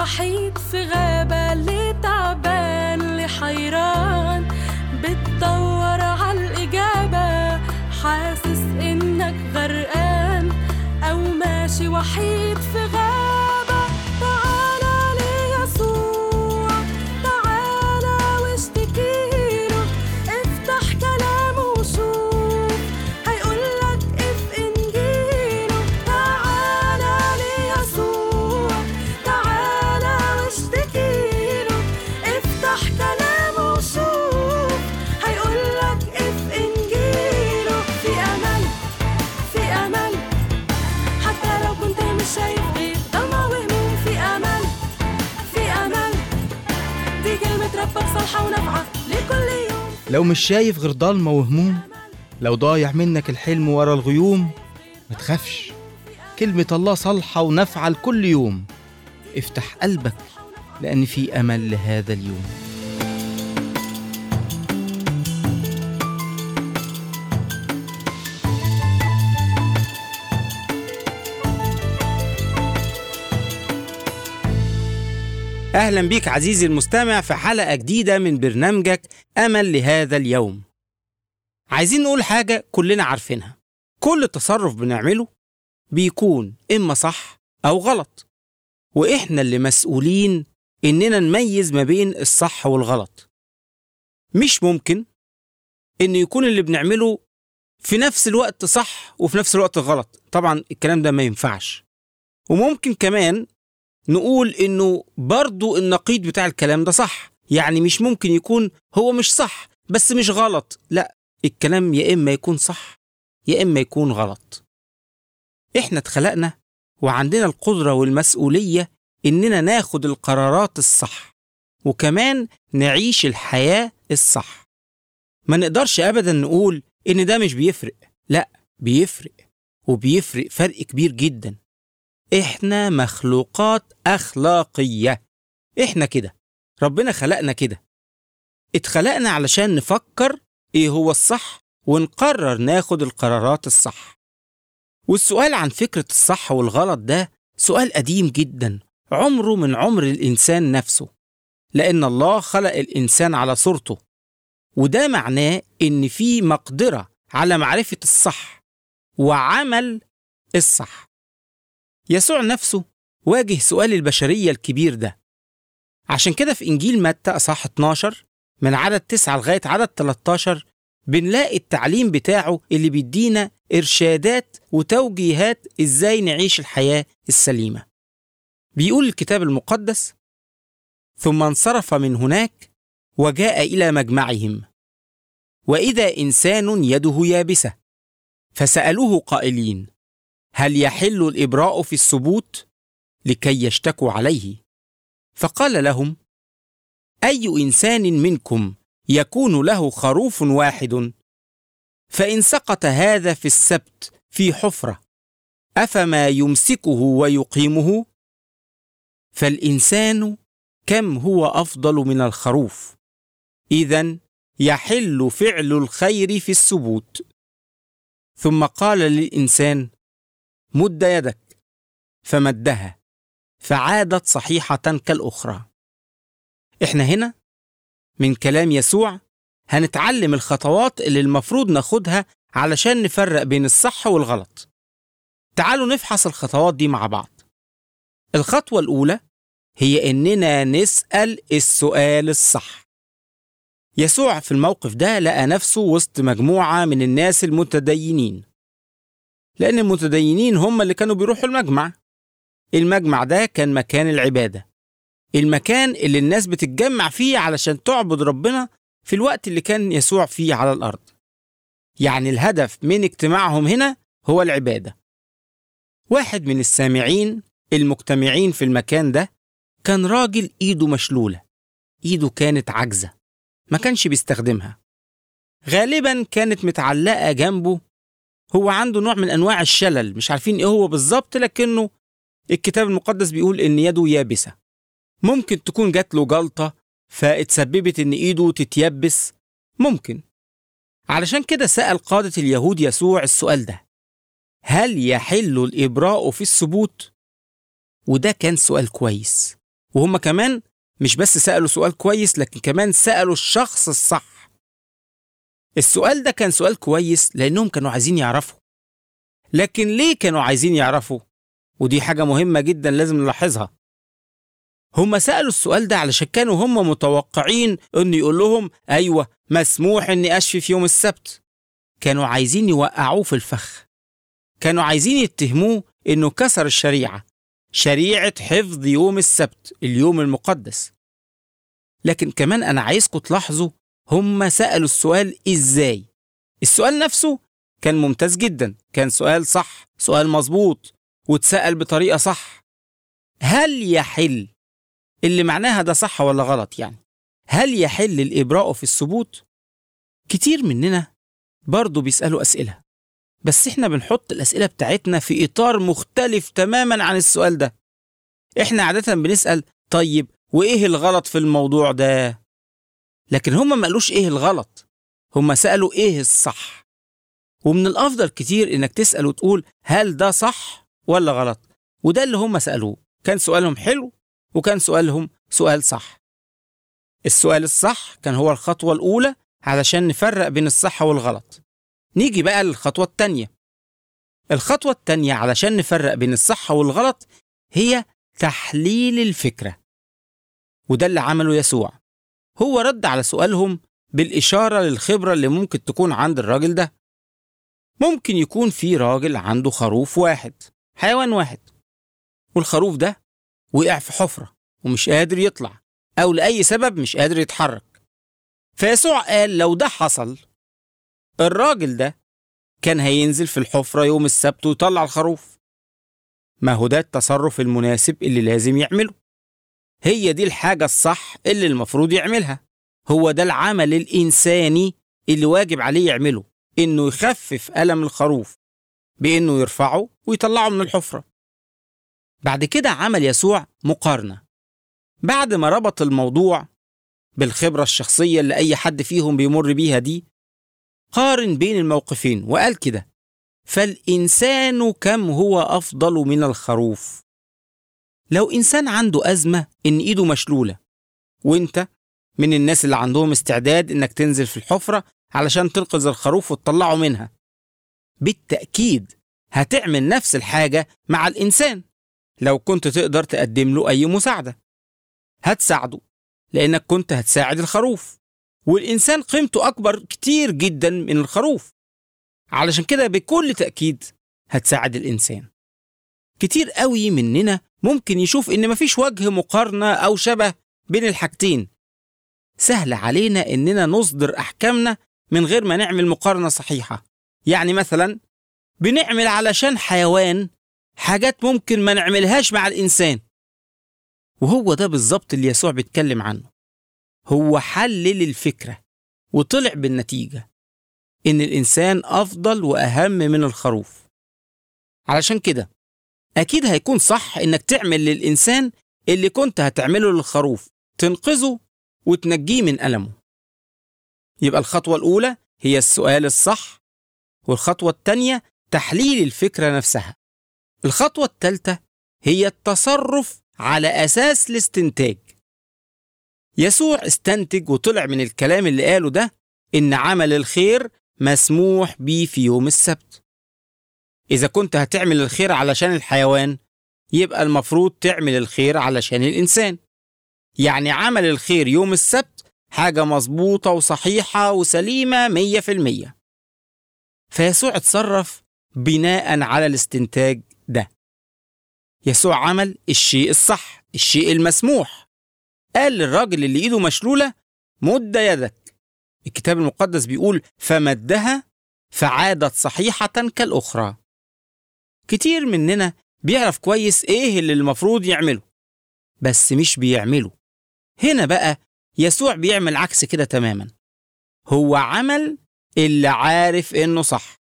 وحيد في غابة، اللي تعبان اللي حيران بتدور عالإجابة، حاسس إنك غرقان أو ماشي وحيد في غابة. تعالى ليسوع، تعالى واشتكيله، افتح كلامه وشوف هيقولك اف إنجيله. تعالى ليسوع، تعالى واشتكيله، افتح كلامه وشوف هيقولك اف إنجيله. في أمل، في أمل، حتى لو كنت مش شايف غير ضلمة وهموم. في أمل، في أمل، دي كلمة ربك صالحة ونافعة لكل يوم. لو مش شايف غير ضلمة وهموم، لو ضايع منك الحلم ورا الغيوم، ما تخافش، كلمة الله صالحة ونافعة لكل يوم. افتح قلبك لأن في أمل لهذا اليوم. أهلا بيك عزيزي المستمع في حلقة جديدة من برنامجك أمل لهذا اليوم. عايزين نقول حاجة كلنا عارفينها، كل تصرف بنعمله بيكون إما صح أو غلط، وإحنا اللي مسؤولين إننا نميز ما بين الصح والغلط. مش ممكن إن يكون اللي بنعمله في نفس الوقت صح وفي نفس الوقت غلط، طبعا الكلام ده ما ينفعش. وممكن كمان نقول إنه برضو النقيض بتاع الكلام ده صح، يعني مش ممكن يكون هو مش صح بس مش غلط، لا، الكلام يا إما يكون صح يا إما يكون غلط. إحنا اتخلقنا وعندنا القدرة والمسؤولية إننا ناخد القرارات الصح وكمان نعيش الحياة الصح. ما نقدرش أبدا نقول إن ده مش بيفرق، لا، بيفرق، وبيفرق فرق كبير جدا. إحنا مخلوقات أخلاقية، إحنا كده، ربنا خلقنا كده، اتخلقنا علشان نفكر إيه هو الصح ونقرر ناخد القرارات الصح. والسؤال عن فكرة الصح والغلط ده سؤال قديم جدا، عمره من عمر الإنسان نفسه، لأن الله خلق الإنسان على صورته، وده معناه إن في مقدرة على معرفة الصح وعمل الصح. يسوع نفسه واجه سؤال البشرية الكبير ده، عشان كده في إنجيل متى أصحاح 12 من عدد 9 لغاية عدد 13 بنلاقي التعليم بتاعه اللي بيدينا إرشادات وتوجيهات إزاي نعيش الحياة السليمة. بيقول الكتاب المقدس: ثم انصرف من هناك وجاء إلى مجمعهم، وإذا إنسان يده يابسة، فسألوه قائلين: هل يحل الإبراء في السبوت؟ لكي يشتكوا عليه. فقال لهم: أي إنسان منكم يكون له خروف واحد، فإن سقط هذا في السبت في حفرة، أفما يمسكه ويقيمه؟ فالإنسان كم هو أفضل من الخروف؟ إذن يحل فعل الخير في السبوت. ثم قال للإنسان: مد يدك، فمدها، فعادت صحيحة كالأخرى. إحنا هنا من كلام يسوع هنتعلم الخطوات اللي المفروض ناخدها علشان نفرق بين الصح والغلط. تعالوا نفحص الخطوات دي مع بعض. الخطوة الأولى هي إننا نسأل السؤال الصح. يسوع في الموقف ده لقى نفسه وسط مجموعة من الناس المتدينين، لأن المتدينين هم اللي كانوا بيروحوا المجمع. المجمع ده كان مكان العبادة، المكان اللي الناس بتتجمع فيه علشان تعبد ربنا في الوقت اللي كان يسوع فيه على الأرض. يعني الهدف من اجتماعهم هنا هو العبادة. واحد من السامعين المجتمعين في المكان ده كان راجل إيده مشلولة، إيده كانت عاجزة، ما كانش بيستخدمها، غالبا كانت متعلقة جنبه. هو عنده نوع من أنواع الشلل، مش عارفين إيه هو بالظبط، لكنه الكتاب المقدس بيقول إن يده يابسة. ممكن تكون جات له جلطة فاتسببت إن إيده تتيبس، ممكن. علشان كده سأل قادة اليهود يسوع السؤال ده: هل يحل الإبراء في السبوت؟ وده كان سؤال كويس، وهم كمان مش بس سألوا سؤال كويس، لكن كمان سألوا الشخص الصح. السؤال ده كان سؤال كويس لأنهم كانوا عايزين يعرفوا. لكن ليه كانوا عايزين يعرفوا؟ ودي حاجة مهمة جدا لازم نلاحظها. هم سألوا السؤال ده علشان كانوا هم متوقعين إنه يقول لهم أيوة مسموح إني أشفي في يوم السبت. كانوا عايزين يوقعوه في الفخ. كانوا عايزين يتهموه إنه كسر الشريعة، شريعة حفظ يوم السبت، اليوم المقدس. لكن كمان أنا عايزكم تلاحظوا هم سألوا السؤال إزاي. السؤال نفسه كان ممتاز جدا، كان سؤال صح، سؤال مظبوط، واتسأل بطريقة صح. هل يحل، اللي معناها ده صح ولا غلط يعني، هل يحل الإبراء في الثبوت؟ كتير مننا برضو بيسألوا أسئلة، بس إحنا بنحط الأسئلة بتاعتنا في إطار مختلف تماما عن السؤال ده. إحنا عادة بنسأل طيب وإيه الغلط في الموضوع ده؟ لكن هم ما قالوش إيه الغلط، هم سألوا إيه الصح. ومن الأفضل كتير إنك تسأل وتقول هل ده صح ولا غلط، وده اللي هم سألوه. كان سؤالهم حلو وكان سؤالهم سؤال صح. السؤال الصح كان هو الخطوة الأولى علشان نفرق بين الصح والغلط. نيجي بقى للخطوة التانية. الخطوة التانية علشان نفرق بين الصح والغلط هي تحليل الفكرة، وده اللي عمله يسوع. هو رد على سؤالهم بالإشارة للخبرة اللي ممكن تكون عند الراجل ده. ممكن يكون في راجل عنده خروف واحد، حيوان واحد، والخروف ده وقع في حفرة ومش قادر يطلع، أو لأي سبب مش قادر يتحرك. فيسوع قال لو ده حصل، الراجل ده كان هينزل في الحفرة يوم السبت ويطلع الخروف. ما هو ده التصرف المناسب اللي لازم يعمله. هي دي الحاجة الصح اللي المفروض يعملها. هو ده العمل الإنساني اللي واجب عليه يعمله، إنه يخفف ألم الخروف بإنه يرفعه ويطلعه من الحفرة. بعد كده عمل يسوع مقارنة. بعد ما ربط الموضوع بالخبرة الشخصية اللي أي حد فيهم بيمر بيها دي، قارن بين الموقفين وقال كده: فالإنسان كم هو أفضل من الخروف. لو إنسان عنده أزمة إن إيده مشلولة، وإنت من الناس اللي عندهم استعداد إنك تنزل في الحفرة علشان تنقذ الخروف وتطلعه منها، بالتأكيد هتعمل نفس الحاجة مع الإنسان. لو كنت تقدر تقدم له أي مساعدة هتساعده، لأنك كنت هتساعد الخروف، والإنسان قيمته أكبر كتير جدا من الخروف، علشان كده بكل تأكيد هتساعد الإنسان. كتير قوي مننا ممكن يشوف إن مفيش وجه مقارنة أو شبه بين الحاجتين. سهل علينا إننا نصدر أحكامنا من غير ما نعمل مقارنة صحيحة. يعني مثلا بنعمل علشان حيوان حاجات ممكن ما نعملهاش مع الإنسان، وهو ده بالظبط اللي يسوع بيتكلم عنه. هو حلل الفكرة وطلع بالنتيجة إن الإنسان أفضل وأهم من الخروف. علشان كده أكيد هيكون صح إنك تعمل للإنسان اللي كنت هتعمله للخروف، تنقذه وتنجيه من ألمه. يبقى الخطوة الأولى هي السؤال الصح، والخطوة الثانية تحليل الفكرة نفسها. الخطوة الثالثة هي التصرف على أساس الاستنتاج. يسوع استنتج وطلع من الكلام اللي قاله ده إن عمل الخير مسموح بيه في يوم السبت. إذا كنت هتعمل الخير علشان الحيوان، يبقى المفروض تعمل الخير علشان الإنسان. يعني عمل الخير يوم السبت حاجة مظبوطة وصحيحة وسليمة 100%. فيسوع اتصرف بناء على الاستنتاج ده. يسوع عمل الشيء الصح، الشيء المسموح. قال للراجل اللي ايده مشلولة: مد يدك. الكتاب المقدس بيقول: فمدها فعادت صحيحة كالأخرى. كتير مننا بيعرف كويس ايه اللي المفروض يعمله، بس مش بيعمله. هنا بقى يسوع بيعمل عكس كده تماما. هو عمل اللي عارف انه صح،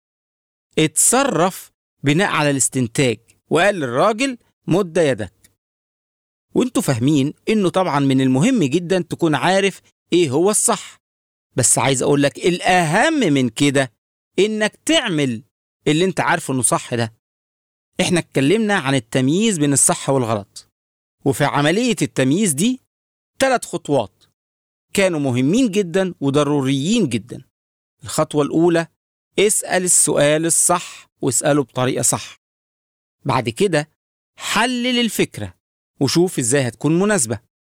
اتصرف بناء على الاستنتاج وقال للراجل: مد يدك. وانتوا فاهمين انه طبعا من المهم جدا تكون عارف ايه هو الصح، بس عايز اقول لك الاهم من كده انك تعمل اللي انت عارفه انه صح ده. احنا اتكلمنا عن التمييز بين الصح والغلط، وفي عملية التمييز دي 3 خطوات كانوا مهمين جدا وضروريين جدا. الخطوة الأولى: اسأل السؤال الصح واسأله بطريقة صح. بعد كده حلل الفكرة وشوف ازاي هتكون مناسبة.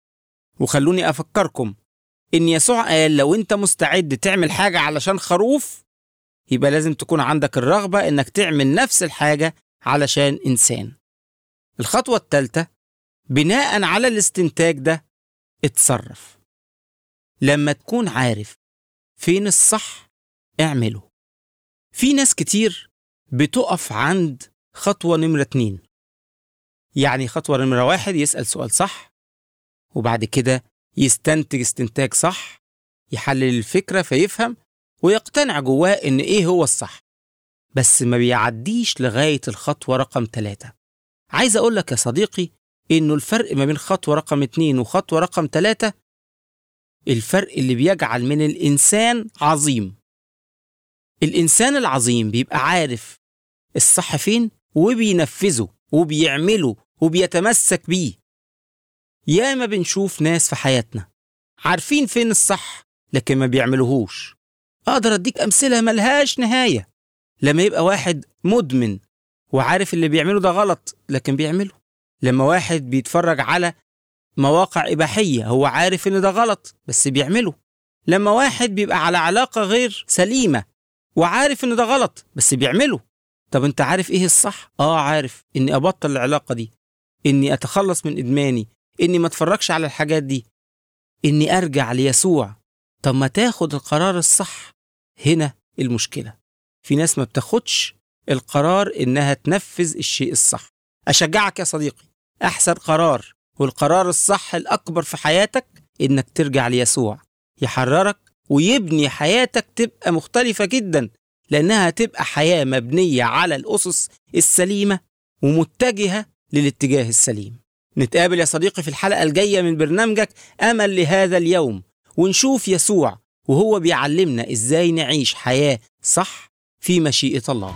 وخلوني أفكركم إن يسوع قال لو أنت مستعد تعمل حاجة علشان خروف، يبقى لازم تكون عندك الرغبة إنك تعمل نفس الحاجة علشان إنسان. الخطوة الثالثة: بناء على الاستنتاج ده اتصرف. لما تكون عارف فين الصح اعمله. في ناس كتير بتقف عند خطوة نمرة 2. يعني خطوة نمرة 1 يسأل سؤال صح، وبعد كده يستنتج استنتاج صح، يحلل الفكرة فيفهم ويقتنع جواه إن إيه هو الصح، بس ما بيعديش لغاية الخطوة رقم 3. عايز أقول لك يا صديقي إنه الفرق ما بين خطوة رقم 2 وخطوة رقم 3 الفرق اللي بيجعل من الإنسان عظيم. الإنسان العظيم بيبقى عارف الصح فين وبينفذه وبيعمله وبيتمسك بيه. ياما بنشوف ناس في حياتنا عارفين فين الصح لكن ما بيعملوهوش. أقدر أديك أمثلة ملهاش نهاية. لما يبقى واحد مدمن وعارف اللي بيعمله ده غلط لكن بيعمله. لما واحد بيتفرج على مواقع إباحية هو عارف إن ده غلط بس بيعمله. لما واحد بيبقى على علاقة غير سليمة وعارف إن ده غلط بس بيعمله. طب أنت عارف إيه الصح؟ عارف إني أبطل العلاقة دي، إني أتخلص من إدماني، إني ما أتفرجش على الحاجات دي، إني أرجع ليسوع. طب ما تاخد القرار الصح. هنا المشكلة، في ناس ما بتاخدش القرار إنها تنفذ الشيء الصح. أشجعك يا صديقي، أحسن قرار والقرار الصح الأكبر في حياتك إنك ترجع ليسوع، يحررك ويبني حياتك تبقى مختلفة جدا، لأنها تبقى حياة مبنية على الأسس السليمة ومتجهة للاتجاه السليم. نتقابل يا صديقي في الحلقة الجاية من برنامجك أمل لهذا اليوم، ونشوف يسوع وهو بيعلمنا إزاي نعيش حياة صح في مشيئة الله.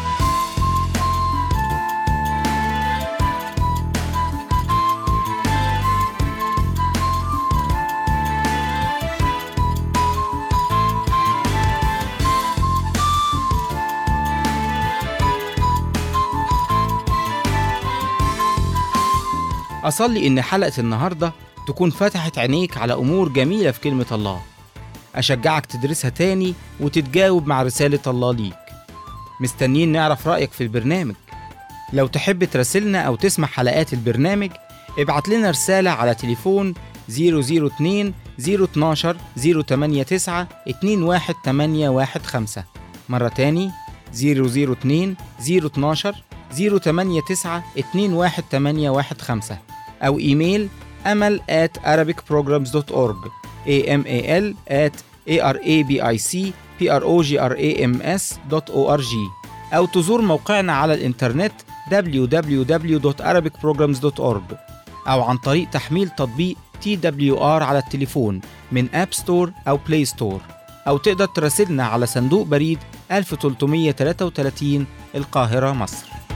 أصلي إن حلقة النهاردة تكون فتحت عينيك على أمور جميلة في كلمة الله. أشجعك تدرسها تاني وتتجاوب مع رسالة الله ليك. مستنيين نعرف رأيك في البرنامج. لو تحب تراسلنا أو تسمع حلقات البرنامج ابعت لنا رسالة على تليفون 002 012 089 21815. مرة تاني 002 012 089 21815، أو إيميل amal@arabicprograms.org amal@arabicprograms.org، أو تزور موقعنا على الإنترنت www.arabicprograms.org، أو عن طريق تحميل تطبيق TWR على التليفون من أب ستور أو بلاي ستور، أو تقدر تراسلنا على صندوق بريد 1333 القاهرة مصر.